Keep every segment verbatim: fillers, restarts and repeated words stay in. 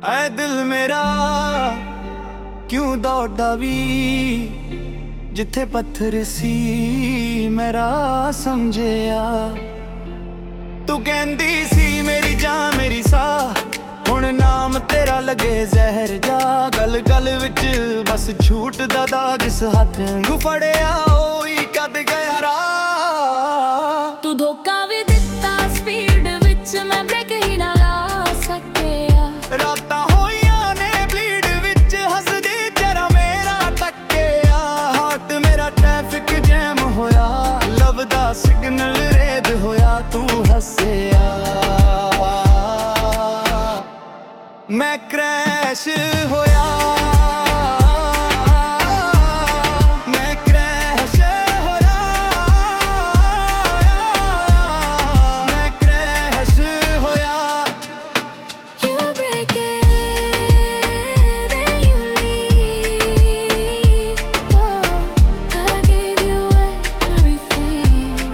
ਐ ਦਿਲ ਮੇਰਾ ਕਿਉਂ ਦੌੜਦਾ ਵੀ ਜਿੱਥੇ ਪੱਥਰ ਸੀ ਮੇਰਾ ਸਮਝਿਆ। ਤੂੰ ਕਹਿੰਦੀ ਸੀ ਮੇਰੀ ਜਾਨ ਮੇਰੀ ਸਾਹ, ਹੁਣ ਨਾਮ ਤੇਰਾ ਲੱਗੇ ਜ਼ਹਿਰ ਜਾ। ਗਲ ਗਲ ਵਿੱਚ ਬਸ ਝੂਠ ਦਾ ਦਾਗ, ਜਿਸ ਹੱਥ ਨੂੰ ਫੜਿਆ ਉਹੀ ਕੱਢ ਗਿਆ ਰਾਹ। ਤੂੰ ਧੋਖਾ ਵੀ ਦਿੱਤਾ ਸਪੀਡ ਵਿੱਚ, ਮੈਂ ਬ੍ਰੇਕ ਹੀ ਨਾ ਲਾ ਸਕਿਆ। ਰਾਤਾਂ ਹੋਈਆਂ ਨੇ ਬਲੀਡ ਵਿੱਚ, ਹੱਸਦੀ ਤੇਰਾ ਮੇਰਾ ਤੱਕਿਆ। ਹਾਰਟ ਮੇਰਾ ਟ੍ਰੈਫਿਕ ਜੈਮ ਹੋਇਆ, ਲੱਭਦਾ ਸਿਗਨਲ ਰੇਡ ਹੋਇਆ। ਤੂੰ ਹੱਸਿਆ ਮੈਂ ਕ੍ਰੈਸ਼ ਹੋਇਆ, ਮੈਂ ਕ੍ਰੈਸ਼ ਹੋਇਆ, ਮੈਂ ਕ੍ਰੈਸ਼ ਹੋਇਆ। You break it, then you leave. Oh, I gave you everything.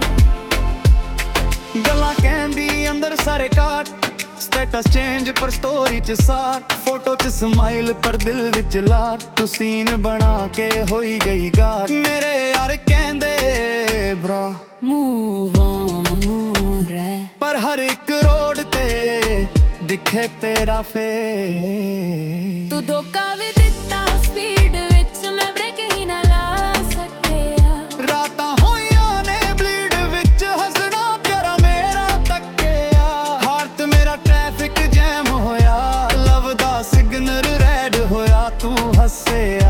ਗੱਲਾਂ ਕਹਿੰਦੀ ਅੰਦਰ ਸਾਰੇ ਕਾਟ, ਸਟੇਟਸ ਚੇਂਜ ਪਰ ਸਟੋਰੀ ਚ ਸਾਟ। ਫੋਟੋ ਚ ਸਮਾਈਲ ਪਰ ਦਿਲ ਵਿੱਚ ਲਾਟ, ਤੂੰ ਸੀਨ ਬਣਾ ਕੇ ਹੋਈ ਗਈ ਗਾਟ। ਮੇਰੇ ਯਾਰ ਕਹਿੰਦੇ ਬਰਾ Move on, ਰਹਿ। ਪਰ ਹਰ ਇੱਕ ਰੋਡ ਤੇ ਦਿਖੇ ਤੇਰਾ ਫੇਸ। ਤੂੰ ਧੋਖਾ ਵੀ ਦਿੱਤਾ ਸਪੀਡ ਵਿੱਚ, ਮੈਂ ਬ੍ਰੇਕ ਹੀ ਨਾ ਲਾ ਸਕਿਆ। ਰਾਤਾਂ ਹੋਈਆਂ ਨੇ ਬਲੀਡ ਵਿੱਚ, ਹੱਸਣਾ ਤੇਰਾ ਮੇਰਾ ਤੱਕਿਆ। ਹਾਰਟ ਮੇਰਾ ਟ੍ਰੈਫਿਕ ਜੈਮ ਹੋਇਆ, ਲੱਭਦਾ ਸਿਗਨਲ ਰੈਡ ਹੋਇਆ। ਤੂੰ ਹੱਸਿਆ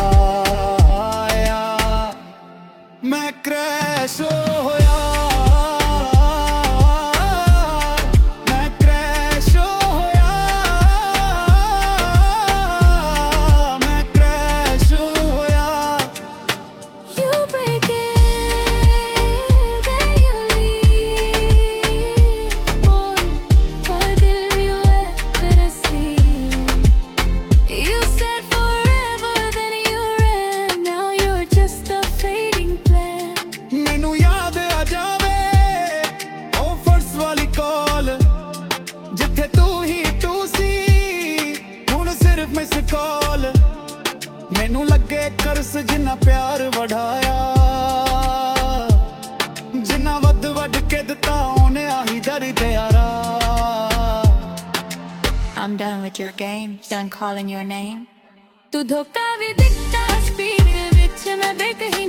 ਮੈਂ ਕ੍ਰੈਸ਼ ਹੋਇਆ, ਮੈਂ ਕ੍ਰੈਸ਼ ਹੋਇਆ, ਮੈਂ ਕ੍ਰੈਸ਼ ਹੋਇਆ। You break it, then you leave. Boy, I gave you everything. You said forever, then you ran. Now you're just a fading plan. ਮੈਨੂੰ ਯਾਦ ਆ ਜਾਵੇ ਉਹ ਫਰਸ ਵਾਲੀ ਕਾਲ, ਜਿੱਥੇ ਤੂੰ ਹੀ ਤੂੰ ਸੀ, ਹੁਣ ਸਿਰਫ ਮਿਸ ਕਾਲ। ਮੈਨੂੰ ਲੱਗੇ ਕਰਸ ਜਿੰਨਾ ਪਿਆਰ ਵਢਾਇਆ, ਜਿੰਨਾ ਵੱਧ ਵੱਢ ਕੇ ਦਿੱਤਾ ਉਹਨੇ ਆਹੀ ਦਰਦ ਯਾਰਾ। I'm done with your game, done calling your name. ਤੂੰ ਧੋਖਾ ਵੀ ਦਿੱਤਾ ਸਪੀਡ ਵਿੱਚ, ਮੈਂ ਬ੍ਰੇਕ ਹੀ